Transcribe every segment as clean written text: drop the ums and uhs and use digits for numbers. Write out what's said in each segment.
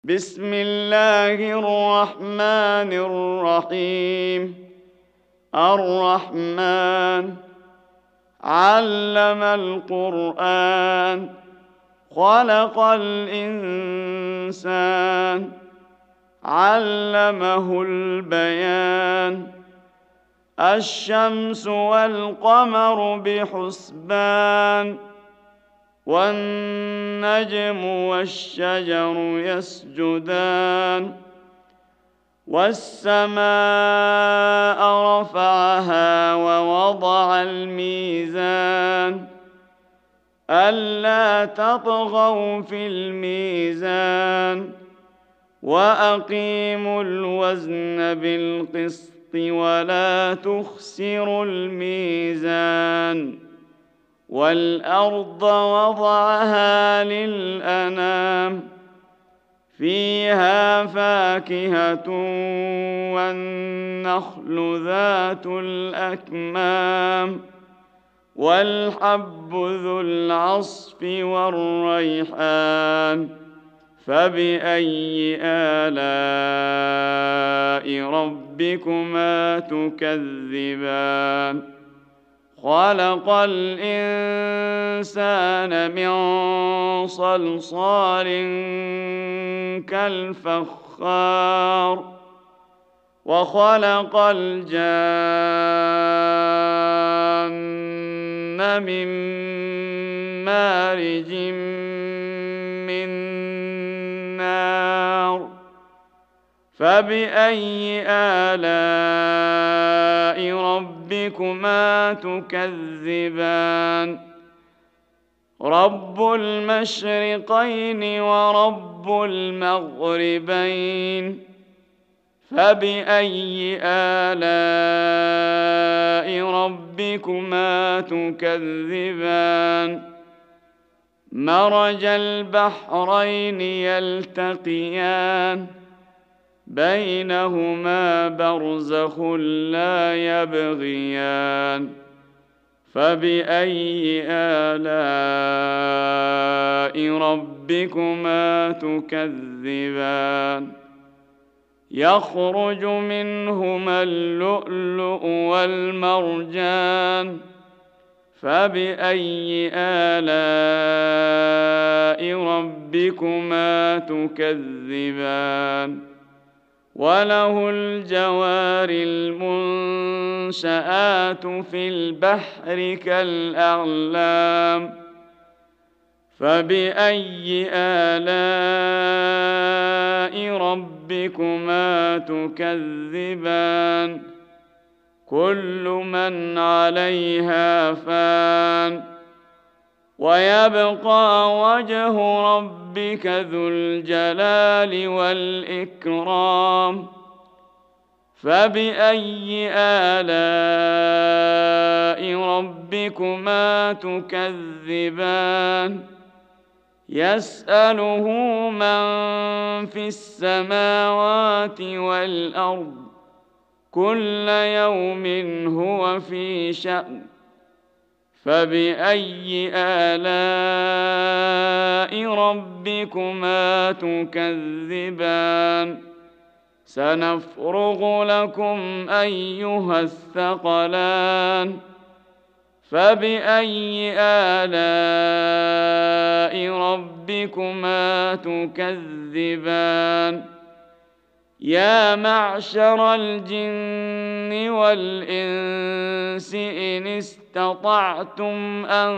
بسم الله الرحمن الرحيم. الرحمن علم القرآن خلق الإنسان علمه البيان. الشمس والقمر بحسبان والنجم والشجر يسجدان. والسماء رفعها ووضع الميزان ألا تطغوا في الميزان وأقيموا الوزن بالقسط ولا تخسروا الميزان. والأرض وضعها للأنام فيها فاكهة والنخل ذات الأكمام والحب ذو العصف والريحان. فبأي آلاء ربكما تكذبان؟ خلق الإنسان من صلصال كالفخار وخلق الجان من مارج من نار. فبأي آلاء ربكما تكذبان؟ رب المشرقين ورب المغربين. فبأي آلاء ربكما تكذبان؟ مرج البحرين يلتقيان بينهما برزخ لا يبغيان. فبأي آلاء ربكما تكذبان؟ يخرج منهما اللؤلؤ والمرجان. فبأي آلاء ربكما تكذبان؟ وله الجوار المنشآت في البحر كالأعلام. فبأي آلاء ربكما تكذبان؟ كل من عليها فان ويبقى وجه ربك ذو الجلال والإكرام. فبأي آلاء ربكما تكذبان؟ يسأله من في السماوات والأرض كل يوم هو في شأن. فبأي آلاء ربكما تكذبان؟ سنفرغ لكم أيها الثقلان. فبأي آلاء ربكما تكذبان؟ يا معشر الجن والإنس إن استطعتم أن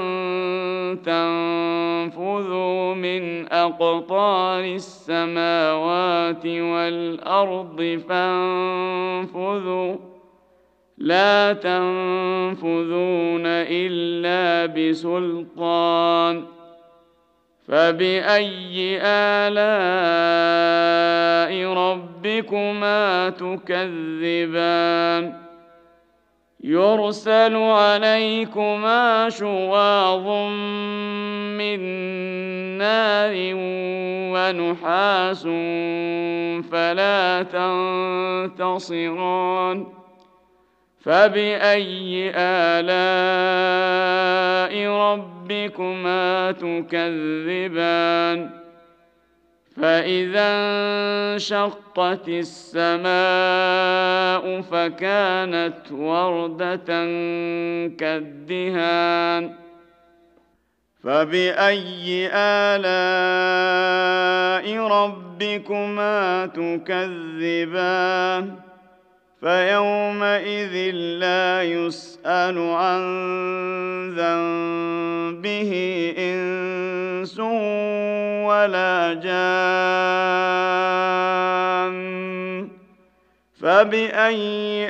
تنفذوا من أقطار السماوات والأرض فانفذوا لا تنفذون إلا بسلطان. فبأي آلاء ربكما تكذبان؟ يرسل عليكما شواظ من نار ونحاس فلا تنتصران. فبأي آلاء ربكما تكذبان؟ فإذا انشقت السماء فكانت وردة كالدهان فبأي آلاء ربكما تكذبان فيومئذ لا يسأل عن ذنبه إنس ولا جان فبأي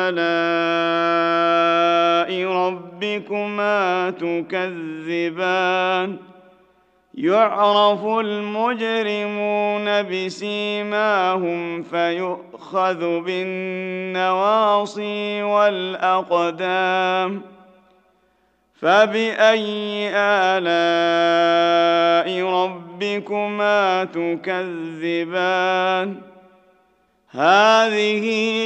آلاء ربكما تكذبان يعرف المجرمون بسيماهم فيؤخذ بالنواصي والأقدام فبأي آلاء ربكما تكذبان هذه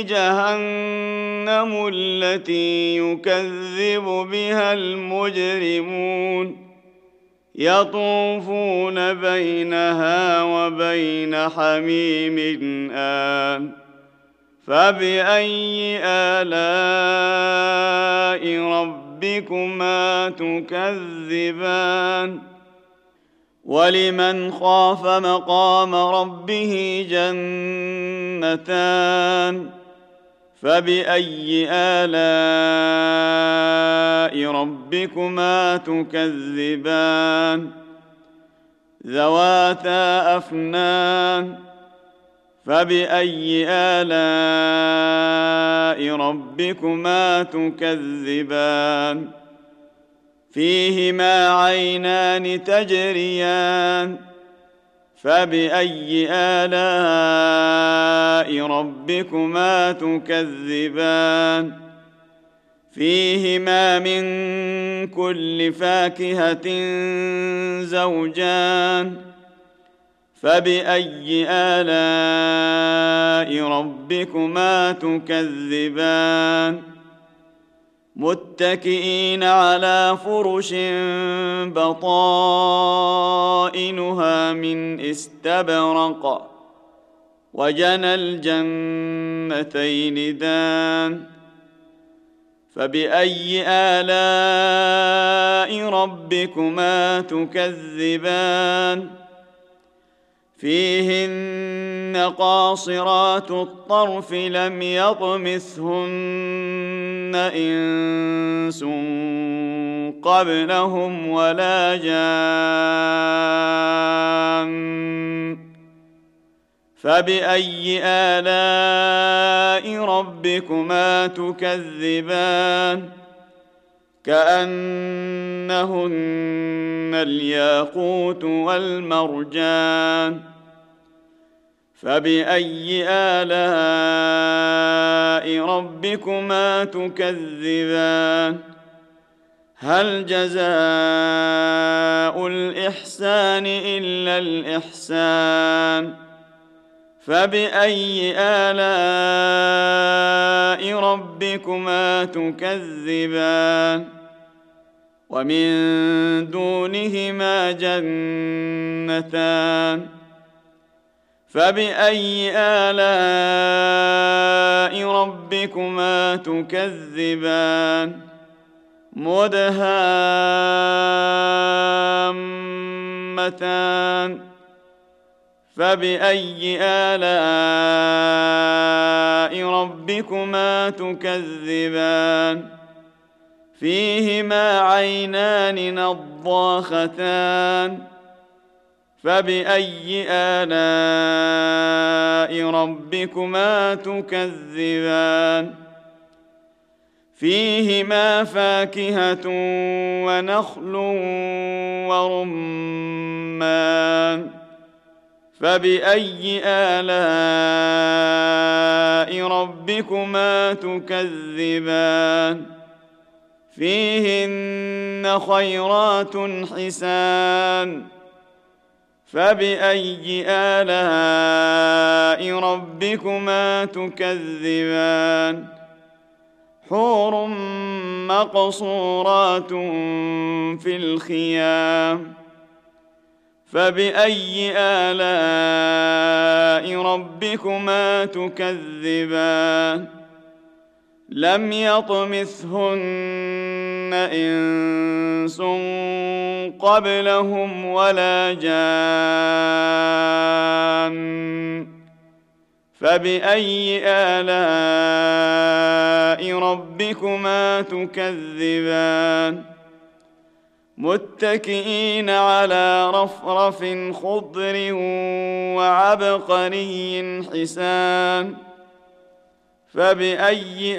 جهنم التي يكذب بها المجرمون يطوفون بينها وبين حميم آن فبأي آلاء ربكما تكذبان ولمن خاف مقام ربه جنتان فبأي آلاء ربكما تكذبان ذواتا أفنان فبأي آلاء ربكما تكذبان فيهما عينان تجريان فبأي آلاء ربكما تكذبان فيهما من كل فاكهة زوجان فبأي آلاء ربكما تكذبان متكئين على فرش بطائنها من استبرق وجنى الجنتين دان فبأي آلاء ربكما تكذبان فيهن قاصرات الطرف لم يطمثهن إنس قبلهم ولا جان فبأي آلاء ربكما تكذبان كأنهن الياقوت والمرجان فبأي آلاء ربكما تكذبان هل جزاء الإحسان إلا الإحسان فبأي آلاء ربكما تكذبان ومن دونهما جنتان فبأي آلاء ربكما تكذبان مدهامتان فبأي آلاء ربكما تكذبان فيهما عينان نضاختان فبأي آلاء ربكما تكذبان فيهما فاكهة ونخل ورمان فبأي آلاء ربكما تكذبان فيهن خيرات حسان فبأي آلاء ربكما تكذبان حور مقصورات في الخيام فبأي آلاء ربكما تكذبان لم يطمثهن إنس قبلهم ولا جان فبأي آلاء ربكما تكذبان متكئين على رفرف خضر وعبقري حسان فبأي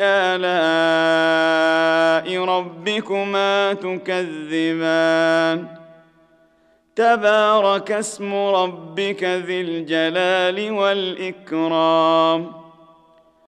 آلاء ربكما تكذبان تبارك اسم ربك ذي الجلال والإكرام